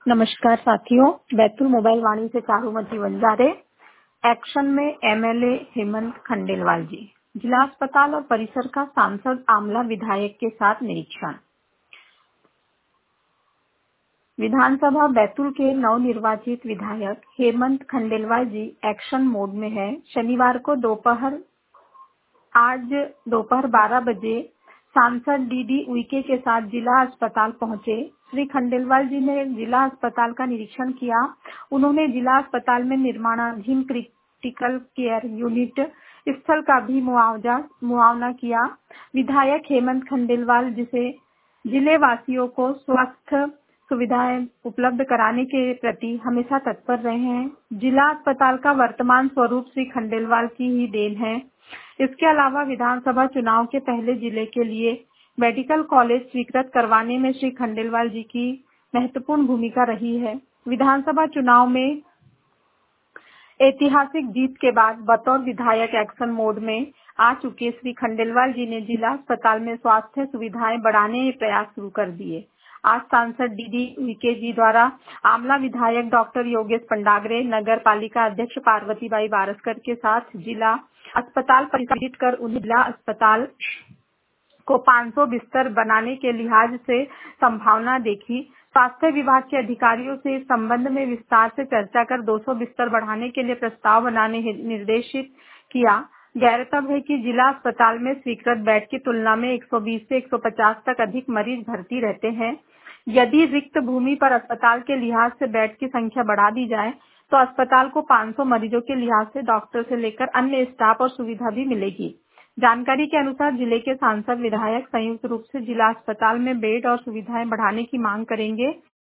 नमस्कार साथियों, बैतूल मोबाइल वाणी से चारुमती वंजारे। एक्शन में एमएलए हेमंत खंडेलवाल जी। जिला अस्पताल और परिसर का सांसद आमला विधायक के साथ निरीक्षण। विधानसभा बैतूल के नवनिर्वाचित विधायक हेमंत खंडेलवाल जी एक्शन मोड में हैं। शनिवार को दोपहर 12 बजे सांसद डीडी उइके के साथ जिला अस्पताल पहुंचे। श्री खंडेलवाल जी ने जिला अस्पताल का निरीक्षण किया। उन्होंने जिला अस्पताल में निर्माणाधीन क्रिटिकल केयर यूनिट स्थल का भी मुआयना किया। विधायक हेमंत खंडेलवाल जिले वासियों को स्वास्थ्य सुविधाएं उपलब्ध कराने के प्रति हमेशा तत्पर रहे हैं। जिला अस्पताल का वर्तमान स्वरूप श्री खंडेलवाल की ही देन है। इसके अलावा विधानसभा चुनाव के पहले जिले के लिए मेडिकल कॉलेज स्वीकृत करवाने में श्री खंडेलवाल जी की महत्वपूर्ण भूमिका रही है। विधानसभा चुनाव में ऐतिहासिक जीत के बाद बतौर विधायक एक्शन मोड में आ चुके श्री खंडेलवाल जी ने जिला अस्पताल में स्वास्थ्य सुविधाएं बढ़ाने के प्रयास शुरू कर दिए। आज सांसद डीडी उइके जी द्वारा आमला विधायक डॉक्टर योगेश पंडागरे, नगर पालिका अध्यक्ष पार्वतीबाई बारसकर के साथ जिला अस्पताल परिसर कर उन्हें जिला अस्पताल को 500 बिस्तर बनाने के लिहाज से संभावना देखी। स्वास्थ्य विभाग के अधिकारियों से इस संबंध में विस्तार से चर्चा कर 200 बिस्तर बढ़ाने के लिए प्रस्ताव बनाने निर्देशित किया। गौरतलब है कि जिला अस्पताल में स्वीकृत बेड की तुलना में 120 से 150 तक अधिक मरीज भर्ती रहते हैं। यदि रिक्त भूमि पर अस्पताल के लिहाज से बेड की संख्या बढ़ा दी जाए तो अस्पताल को 500 मरीजों के लिहाज से डॉक्टर से लेकर अन्य स्टाफ और सुविधा भी मिलेगी। जानकारी के अनुसार जिले के सांसद विधायक संयुक्त रूप से जिला अस्पताल में बेड और सुविधाएं बढ़ाने की मांग करेंगे।